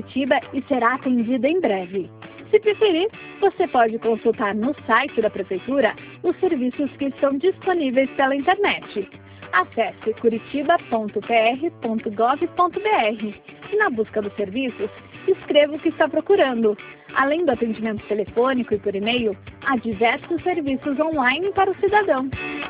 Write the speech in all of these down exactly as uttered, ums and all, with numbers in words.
Curitiba e será atendida em breve. Se preferir, você pode consultar no site da Prefeitura os serviços que estão disponíveis pela internet. Acesse curitiba ponto p r ponto gov ponto b r e, na busca dos serviços, escreva o que está procurando. Além do atendimento telefônico e por e-mail, há diversos serviços online para o cidadão.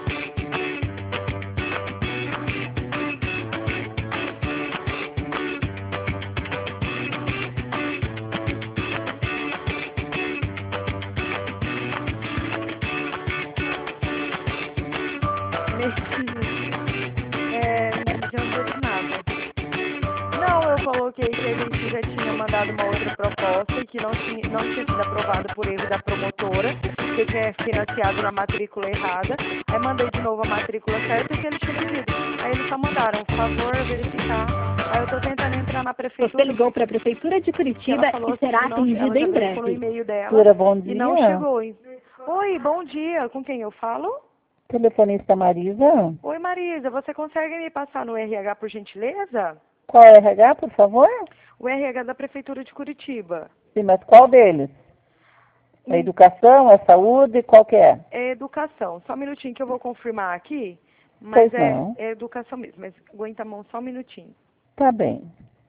É, não adiantou de nada. Não, eu coloquei que a gente já tinha mandado uma outra proposta e que não tinha, não tinha sido aprovada por erro da promotora, que eu tinha financiado na matrícula errada. Aí mandei de novo a matrícula certa que eles tinham pedido. Aí eles só mandaram, por favor, verificar. Aí eu tô tentando entrar na prefeitura. Você ligou para a Prefeitura de Curitiba e será assim, não, atendida em breve. No e-mail dela Prefeitura, bom dia. E não chegou. Oi, bom dia. Com quem eu falo? Telefonista Marisa. Oi, Marisa. Você consegue me passar no R H, por gentileza? Qual é o R H, por favor? O R H da Prefeitura de Curitiba. Sim, mas qual deles? É educação, é saúde, qual que é? É educação. Só um minutinho que eu vou confirmar aqui. Mas Pois é, não. é educação mesmo. Mas aguenta a mão só um minutinho. Tá bem.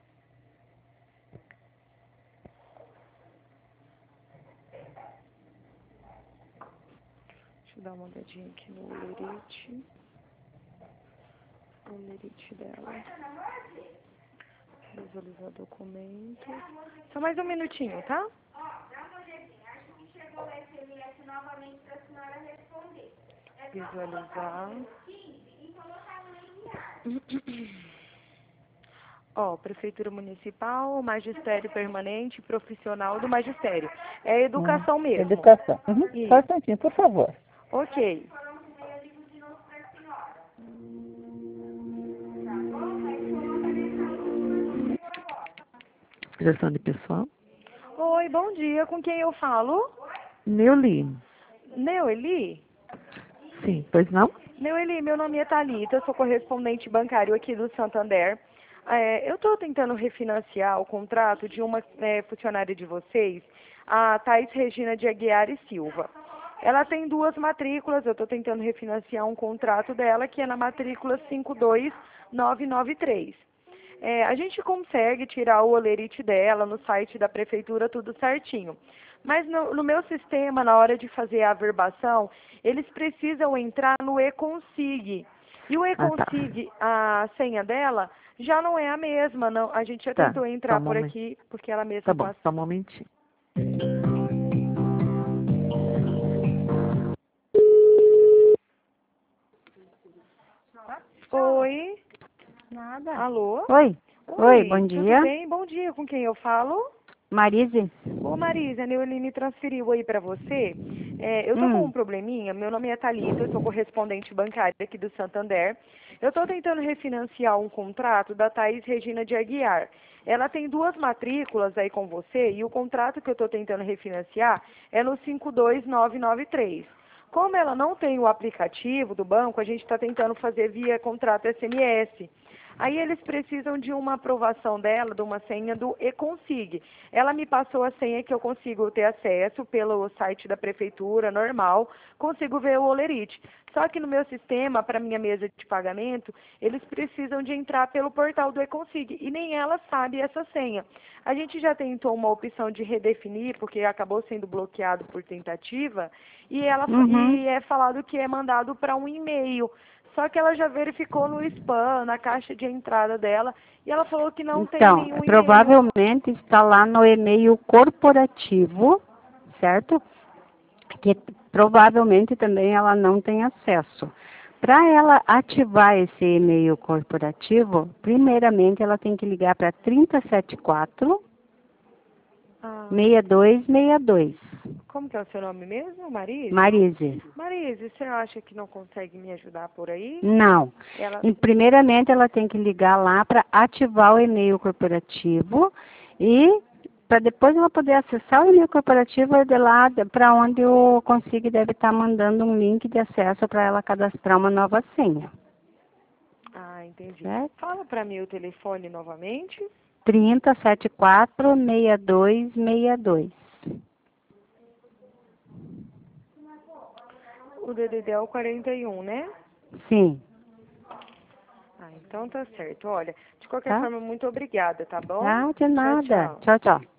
Deixa eu dar uma olhadinha aqui no olerite. O olerite dela. Visualizar documento. Só mais um minutinho, tá? Ó, dá uma olhadinha. Acho que chegou o S M S novamente para a senhora responder. É Visualizar. quinze e colocar no enviar. Ó, Prefeitura Municipal, Magistério Permanente, Profissional do Magistério. É educação Hum, mesmo. Educação. Uhum. Isso. Só um instantinho, por favor. Ok. Falando que daí eu ligo de novo para a senhora. Tá bom? Mas coloca nessa proposta. Gestão de pessoal. Oi, bom dia. Com quem eu falo? Neuli. Neuli? Sim, pois não? Neuli, meu nome é Thalita, eu sou correspondente bancário aqui do Santander. É, eu estou tentando refinanciar o contrato de uma é, funcionária de vocês, a Thais Regina de Aguiar e Silva. Ela tem duas matrículas, eu estou tentando refinanciar um contrato dela, que é na matrícula cinco dois nove nove três. É, a gente consegue tirar o olerite dela no site da prefeitura, tudo certinho. Mas no, no meu sistema, na hora de fazer a averbação, eles precisam entrar no eConsig. E o eConsig, ah, tá. A senha dela, já não é a mesma. Não, a gente já Tá, tentou entrar só um por momento. aqui, porque ela mesma Tá bom, passa. só um momentinho. Oi? Nada. Alô? Oi. Oi, bom Tudo dia. bem? Bom dia. Com quem eu falo? Marise? Ô Marisa, a Neuli me transferiu aí pra você. É, eu tô com Hum. um probleminha, meu nome é Thalita, eu sou correspondente bancária aqui do Santander. Eu tô tentando refinanciar um contrato da Thais Regina de Aguiar. Ela tem duas matrículas aí com você e o contrato que eu tô tentando refinanciar é no cinco dois nove nove três. Como ela não tem o aplicativo do banco, a gente está tentando fazer via contrato S M S. Aí eles precisam de uma aprovação dela, de uma senha do eConsig. Ela me passou a senha que eu consigo ter acesso pelo site da prefeitura, normal, consigo ver o olerite. Só que no meu sistema, para minha mesa de pagamento, eles precisam de entrar pelo portal do eConsig e nem ela sabe essa senha. A gente já tentou uma opção de redefinir, porque acabou sendo bloqueado por tentativa, e, ela, Uhum. e é falado que é mandado para um e-mail. Só que ela já verificou no spam, na caixa de entrada dela, e ela falou que não tem Então, nenhum e-mail. provavelmente está lá no e-mail corporativo, certo? Que provavelmente também ela não tem acesso. Para ela ativar esse e-mail corporativo, primeiramente ela tem que ligar para trinta e setenta e quatro, Ah, sessenta e dois sessenta e dois. como que é o seu nome mesmo, Marise? Marise. Marise, você acha que não consegue me ajudar por aí? Não. Ela... E, primeiramente, ela tem que ligar lá para ativar o e-mail corporativo e para depois ela poder acessar o e-mail corporativo é de lá para onde o Consig deve estar mandando um link de acesso para ela cadastrar uma nova senha. Ah, entendi. Certo? Fala para mim o telefone novamente. trinta, setenta e quatro, sessenta e dois, sessenta e dois. O D D D é o quarenta e um, né? Sim. Ah, então tá certo. Olha, de qualquer Tá? forma, muito obrigada, tá bom? Ah, de Tchau, nada. tchau. Tchau, tchau.